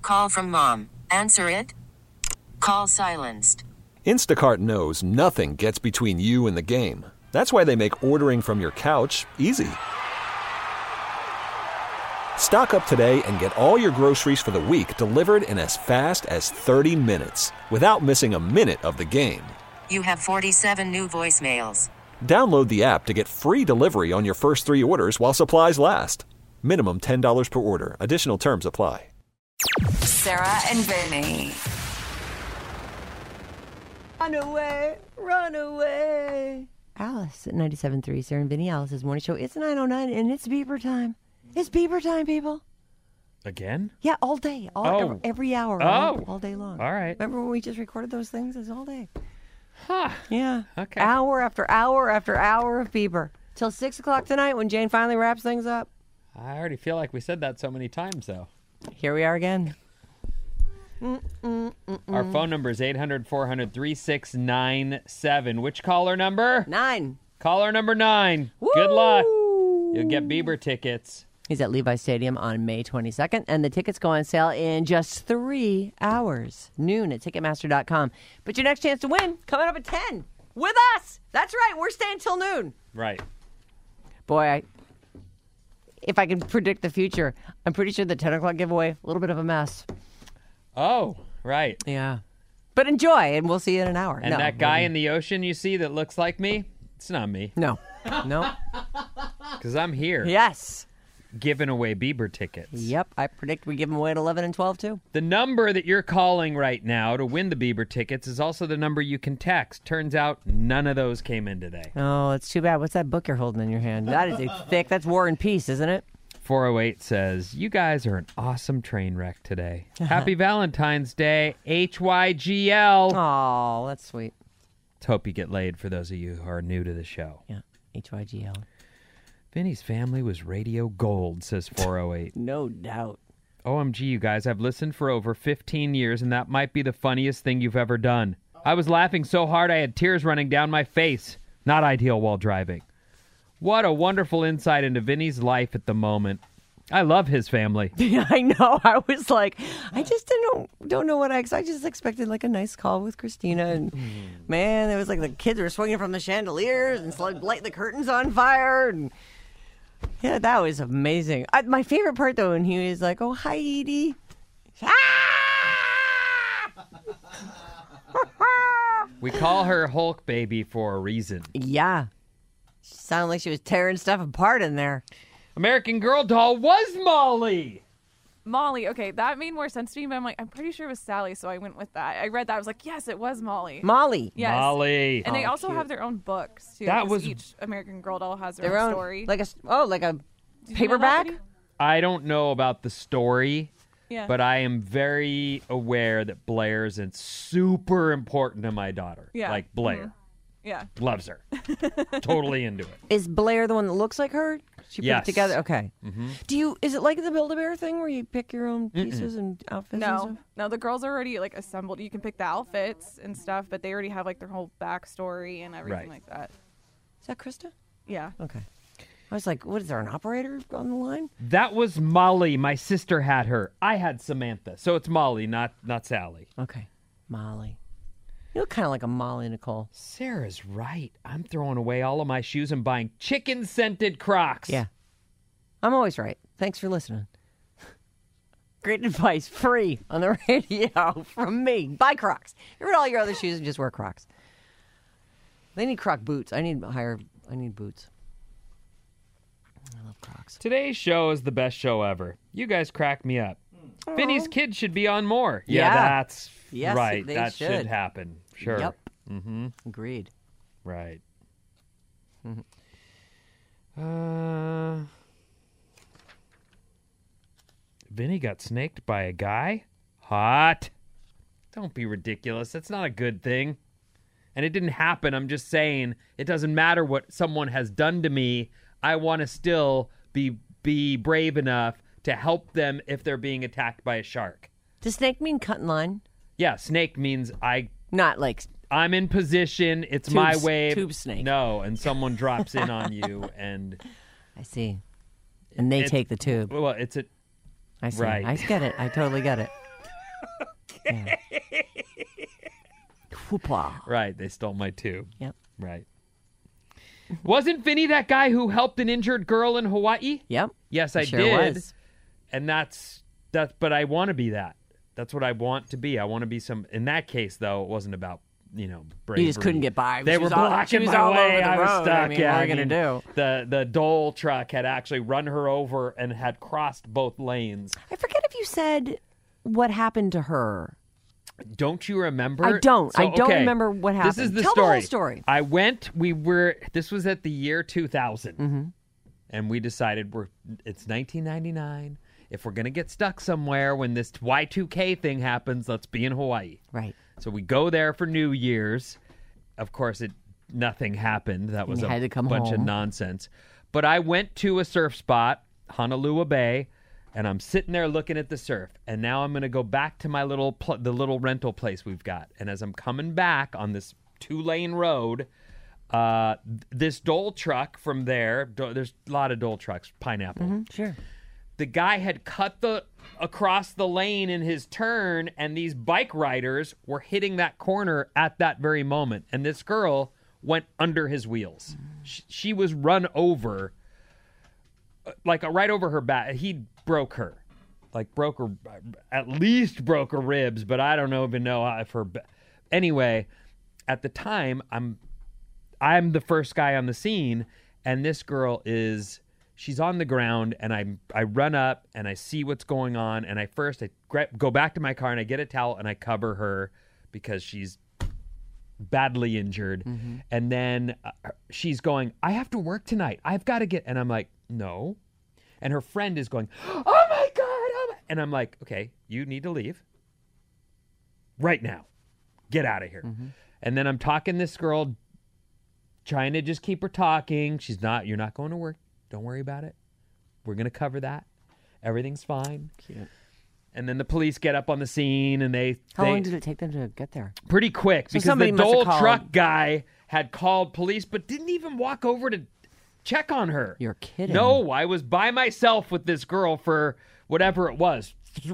Call from mom. Answer it. Call silenced. Instacart knows nothing gets between you and the game. That's why they make ordering from your couch easy. Stock up today and get all your groceries for the week delivered in as fast as 30 minutes without missing a minute of the game. You have 47 new voicemails. Download the app to get free delivery on your first 3 orders while supplies last. Minimum $10 per order. Additional terms apply. Sarah and Vinny. Run away, run away. Alice at 97.3, Sarah and Vinny, Alice's morning show. It's 9:09 and it's Bieber time. It's Bieber time, people. Again? Yeah, all day. Every hour. All day long. All right. Remember when we just recorded those things? It's all day. Huh. Yeah. Okay. Hour after hour after hour of Bieber. Till 6 o'clock tonight when Jane finally wraps things up. I already feel like we said that so many times, though. Here we are again. Our phone number is 800-400-3697. Which caller number? 9. Caller number 9. Woo! Good luck. You'll get Bieber tickets. He's at Levi Stadium on May 22nd, and the tickets go on sale in just 3 hours, noon at Ticketmaster.com. But your next chance to win coming up at 10 with us. That's right. We're staying till noon. Right. Boy, if I can predict the future, I'm pretty sure the 10 o'clock giveaway, a little bit of a mess. Oh, right. Yeah. But enjoy, and we'll see you in an hour. And that guy in the ocean you see that looks like me, it's not me. No. Because I'm here. Yes. Giving away Bieber tickets. Yep. I predict we give them away at 11 and 12, too. The number that you're calling right now to win the Bieber tickets is also the number you can text. Turns out none of those came in today. Oh, it's too bad. What's that book you're holding in your hand? That is thick. That's War and Peace, isn't it? 408 says, you guys are an awesome train wreck today. Happy Valentine's Day, HYGL. Oh, that's sweet. Let's hope you get laid for those of you who are new to the show. Yeah, HYGL. Vinny's family was radio gold, says 408. No doubt. OMG, you guys, I've listened for over 15 years, and that might be the funniest thing you've ever done. I was laughing so hard I had tears running down my face. Not ideal while driving. What a wonderful insight into Vinny's life at the moment. I love his family. Yeah, I know. I was like, I just don't know what I just expected like a nice call with Christina. And man, it was like the kids were swinging from the chandeliers and lighting the curtains on fire. And yeah, that was amazing. My favorite part, though, when he was like, oh, hi, Edie. We call her Hulk Baby for a reason. Yeah. She sounded like she was tearing stuff apart in there. American Girl doll was Molly. Molly. Okay, that made more sense to me, but I'm like, I'm pretty sure it was Sally, so I went with that. I read that. I was like, yes, it was Molly. Molly. Yes. Molly. And they also cute. have their own books, too. That 'cause was- each American Girl doll has their own story. Like a Did you know that, paperback? Vinny? I don't know about the story, Yeah. but I am very aware that Blair's super important to my daughter. Yeah. Like Blair. Yeah. Loves her. Totally into it. Is Blair the one that looks like her? She put Yes. it together? Okay. Mm-hmm. Is it like the Build-A-Bear thing where you pick your own pieces and outfits and No, stuff? no, the girls are already like assembled. You can pick the outfits and stuff, but they already have like their whole backstory and everything Right. like that. Is that Krista? Yeah. Okay. I was like, what is there, an operator on the line? That was Molly. My sister had her. I had Samantha. So it's Molly, not Sally. Okay. Molly. You look kind of like a Molly, Nicole. Sarah's right. I'm throwing away all of my shoes and buying chicken-scented Crocs. Yeah. I'm always right. Thanks for listening. Great advice, free on the radio from me. Buy Crocs. Get rid of all your other shoes and just wear Crocs. They need Croc boots. I need boots. I love Crocs. Today's show is the best show ever. You guys crack me up. Vinny's kids should be on more. Yeah. That's Yes, right. they That should. happen. Sure. Yep. Mm-hmm. Agreed. Right. Vinny got snaked by a guy? Hot. Don't be ridiculous. That's not a good thing. And it didn't happen. I'm just saying it doesn't matter what someone has done to me. I want to still be brave enough to help them if they're being attacked by a shark. Does snake mean cut in line? Yeah, snake means Not like I'm in position. It's my wave. tube snake. No, and someone drops in on you, and I see. And they take the tube. well, it's a I see. right. I get it. I totally get it. Whoopah. Right, they stole my 2. Yep. Right. Wasn't Vinny that guy who helped an injured girl in Hawaii? Yep. Yes, I Sure did. was. And that's but I want to be that. That's what I want to be. I want to be some. In that case, though, it wasn't about bravery. You just couldn't get by. They She were was all- blocking she was my all way. over the I was road. stuck. I mean, yeah, what are you gonna do? The Dole truck had actually run her over and had crossed both lanes. I forget if you said what happened to her. Don't you remember? I don't. I don't okay. remember what happened. This is the Tell story. the whole story. I went. This was at the year 2000, and we decided it's 1999. If we're gonna get stuck somewhere when this Y2K thing happens, let's be in Hawaii. Right. So we go there for New Year's. Of course, nothing happened. That was You a had to come bunch of home. nonsense. But I went to a surf spot, Honolulu Bay, and I'm sitting there looking at the surf. And now I'm going to go back to my the little rental place we've got. And as I'm coming back on this 2-lane road, this Dole truck from there's a lot of Dole trucks, Pineapple. Sure. The guy had cut across the lane in his turn, and these bike riders were hitting that corner at that very moment. And this girl went under his wheels. She was run over, right over her back. He broke her, at least broke her ribs, but I don't even know if her. Anyway, at the time, I'm the first guy on the scene, and this girl she's on the ground, and I run up and I see what's going on, and I go back to my car and I get a towel and I cover her because she's badly injured. And then she's going, I have to work tonight. I've got to get, and I'm like, no. And her friend is going, oh my God. And I'm like, okay, you need to leave right now. Get out of here. And then I'm talking to this girl, trying to just keep her talking. You're not going to work. Don't worry about it. We're going to cover that. Everything's fine. Cute. And then the police get up on the scene, and How long did it take them to get there? pretty quick So because somebody the must have Dole called. truck guy had called police, but didn't even walk over to check on her. You're kidding. No, I was by myself with this girl for whatever it was,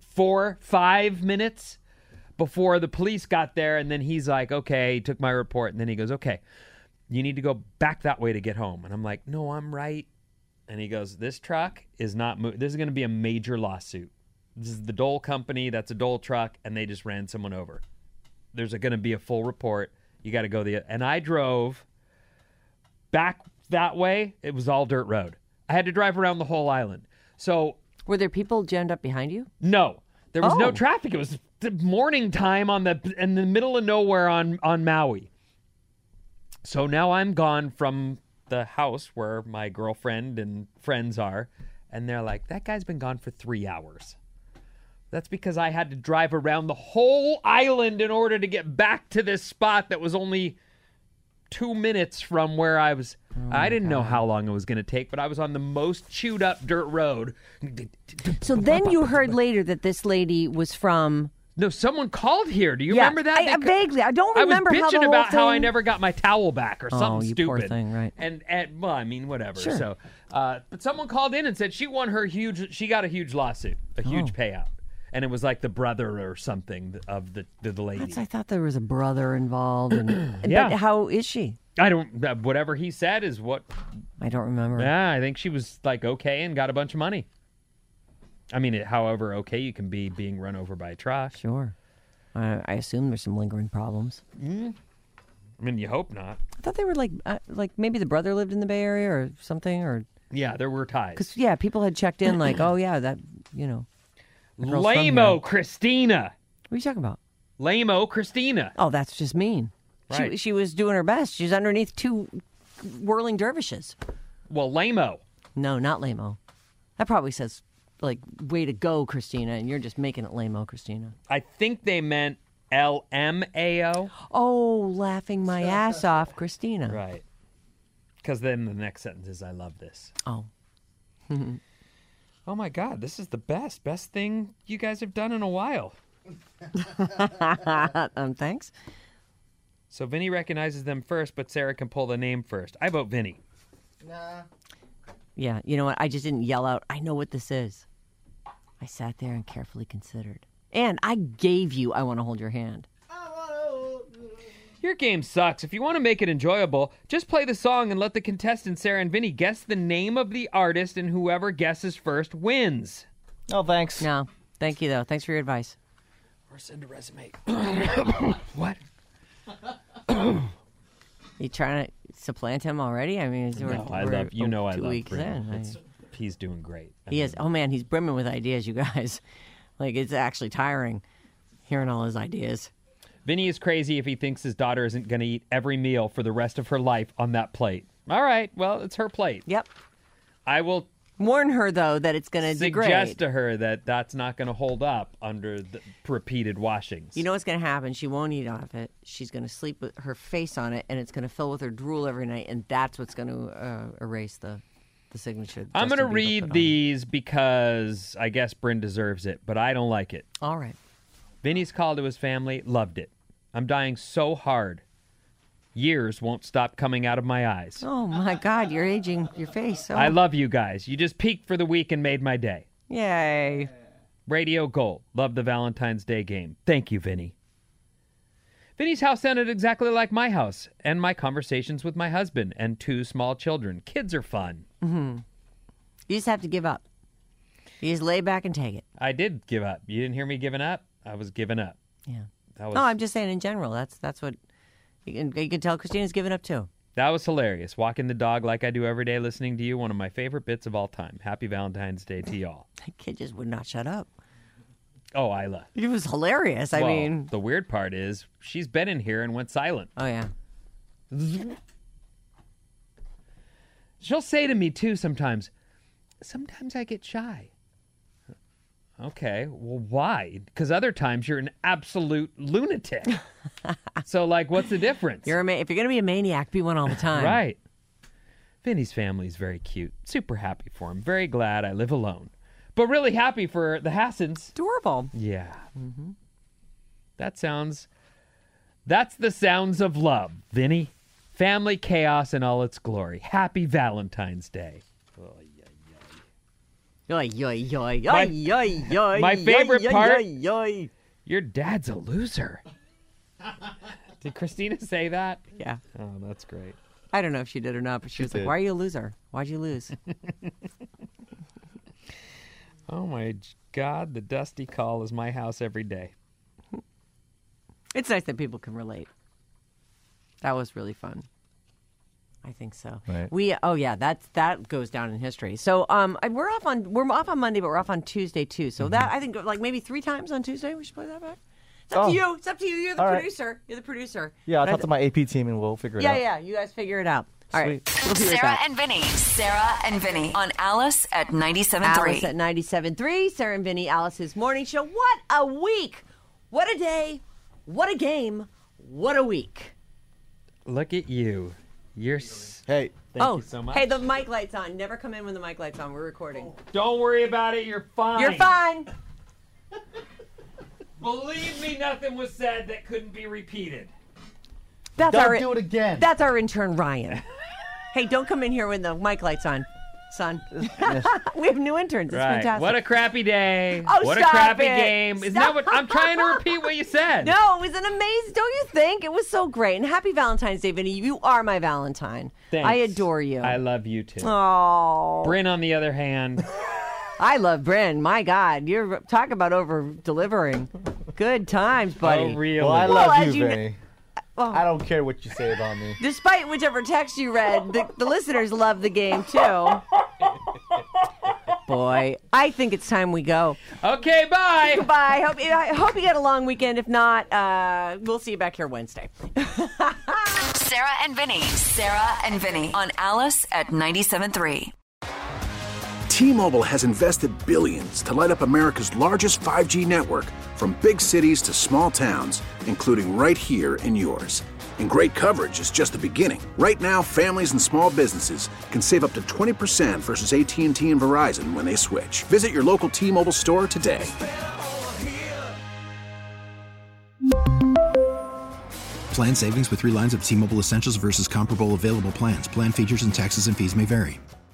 4-5 minutes before the police got there. And then he's like, okay, he took my report. And then he goes, okay, you need to go back that way to get home. And I'm like, no, I'm right. And he goes, this truck is not this is going to be a major lawsuit. This is the Dole company. That's a Dole truck. And they just ran someone over. There's going to be a full report. You got to go and I drove back that way. It was all dirt road. I had to drive around the whole island. So Were there people jammed up behind you? no, there was no Oh. traffic. It was the morning time in the middle of nowhere on Maui. So now I'm gone from the house where my girlfriend and friends are, and they're like, that guy's been gone for 3 hours. That's because I had to drive around the whole island in order to get back to this spot that was only 2 minutes from where I was. I didn't know how long it was going to take, but I was on the most chewed up dirt road. So then you heard later that this lady was from. No, someone called here. Do you Yeah, remember that? vaguely. I don't remember I was how bitching the whole about how I thing- never got my towel back or something you stupid. poor thing, right. And well, I mean, whatever. Sure. So, but someone called in and said she got a huge lawsuit, a huge payout. And it was like the brother or something of the lady. I thought there was a brother involved. And, Yeah. But how is she? I don't, whatever he said is what, I don't remember. yeah, I think she was like okay and got a bunch of money. I mean, however okay you can be being run over by a truck. Sure. I assume there's some lingering problems. I mean, you hope not. I thought they were like maybe the brother lived in the Bay Area or something, or Yeah, there were ties. because people had checked in like, oh yeah, that girl's from here. Lame-o Christina. What are you talking about? Lame-o Christina. Oh, that's just mean. Right. She was doing her best. She's underneath 2 whirling dervishes. Well, lame-o. No, not lame-o. That probably says like way to go, Christina, and you're just making it lame-o, Christina. I think they meant LMAO. Oh, laughing my ass off, Christina. Right. Because then the next sentence is, I love this. Oh. Oh, my God. This is the best thing you guys have done in a while. Thanks. So Vinny recognizes them first, but Sarah can pull the name first. I vote Vinny. Yeah, you know what? I just didn't yell out, I know what this is. I sat there and carefully considered. And I gave you I Want to Hold Your Hand. Your game sucks. If you want to make it enjoyable, just play the song and let the contestants Sarah and Vinny guess the name of the artist, and whoever guesses first wins. Oh, thanks. No, thank you, though. Thanks for your advice. Or send a resume. What? You trying to supplant him already? I mean, No, I love you. Know I 2 love weeks Brennan. in. He's doing great. He is. Oh man, he's brimming with ideas, you guys. Like it's actually tiring hearing all his ideas. Vinny is crazy if he thinks his daughter isn't going to eat every meal for the rest of her life on that plate. All right, well, it's her plate. Yep. I will Warn her though that it's going to degrade. suggest to her that that's not going to hold up under the repeated washings. You know what's going to happen? She won't eat off it. She's going to sleep with her face on it, and it's going to fill with her drool every night, and that's what's going to erase the signature. I'm going to Justin Bieber read put on. these because I guess Bryn deserves it, but I don't like it. All right. Vinny's call to his family, loved it. I'm dying so hard. Years won't stop coming out of my eyes. Oh my God, you're aging your face. Oh. I love you guys. You just peaked for the week and made my day. Yay. Radio Gold. Love the Valentine's Day game. Thank you, Vinny. Vinny's house sounded exactly like my house and my conversations with my husband and 2 small children. Kids are fun. You just have to give up. You just lay back and take it. I did give up. You didn't hear me giving up? I was giving up. Yeah. That was, No, I'm just saying in general. That's what you can tell Christina's giving up too. that was hilarious. Walking the dog like I do every day listening to you. One of my favorite bits of all time. Happy Valentine's Day to y'all. That kid just would not shut up. Oh, Isla. It was hilarious. I Well, mean, the weird part is she's been in here and went silent. oh yeah. She'll say to me, too, sometimes I get shy. Okay, well, why? Because other times you're an absolute lunatic. So, like, what's the difference? If you're going to be a maniac, be one all the time. Right. Vinny's family is very cute. Super happy for him. Very glad I live alone. But really happy for the Hassans. Adorable. Yeah. Mm-hmm. That's the sounds of love, Vinny. Family chaos in all its glory. Happy Valentine's Day. Yoy, yoy, yoy, My- yoy, yoy, yoy, my favorite yoy, part- yoy, yoy. Your dad's a loser. Did Christina say that? Yeah. Oh, that's great. I don't know if she did or not, but she was like, did. why are you a loser? Why'd you lose? Oh, my God. The Dusty Call is my house every day. It's nice that people can relate. That was really fun. I think so. Right. That goes down in history. So we're off on Monday, but we're off on Tuesday too. So that I think like maybe 3 times on Tuesday we should play that back. It's up to you. It's up to you. You're the All right. producer. You're the producer. Yeah, I'll But talk to my AP team and we'll figure it out. Yeah. You guys figure it out. All right. Sweet. We'll be right Sarah back. and Vinny. Sarah and Vinny on Alice at 97.3. Alice at 97.3. Sarah and Vinny, Alice's morning show. What a week! What a day! What a game! What a week! Look at you. You're... Hey, Thank you so much. Hey, the mic light's on. Never come in when the mic light's on. We're recording. Don't worry about it. You're fine. You're fine. Believe me, nothing was said that couldn't be repeated. That's don't do it again. That's our intern Ryan. Hey, don't come in here when the mic light's on, son. We have new interns. It's fantastic. What a crappy day. Oh, what stop a crappy it. game. Isn't that what I'm trying to repeat what you said? No, it was an amazing. Don't you think? It was so great. And happy Valentine's Day, Vinny. You are my Valentine. Thanks. I adore you. I love you too. Oh, Bryn, on the other hand, I love Bryn. My God, you're talk about over delivering. Good times, buddy. oh really? well, I Well, love as you, you kn- Vinny. Well- I don't care what you say about me. Despite whichever text you read, the listeners love the game too. Boy, I think it's time we go. Okay, bye. Goodbye. I hope you get a long weekend. If not, we'll see you back here Wednesday. Sarah and Vinny. Sarah and Vinny on Alice at 97.3. T-Mobile has invested billions to light up America's largest 5G network, from big cities to small towns, including right here in yours. And great coverage is just the beginning. Right now, families and small businesses can save up to 20% versus AT&T and Verizon when they switch. Visit your local T-Mobile store today. Plan savings with 3 lines of T-Mobile Essentials versus comparable available plans. Plan features and taxes and fees may vary.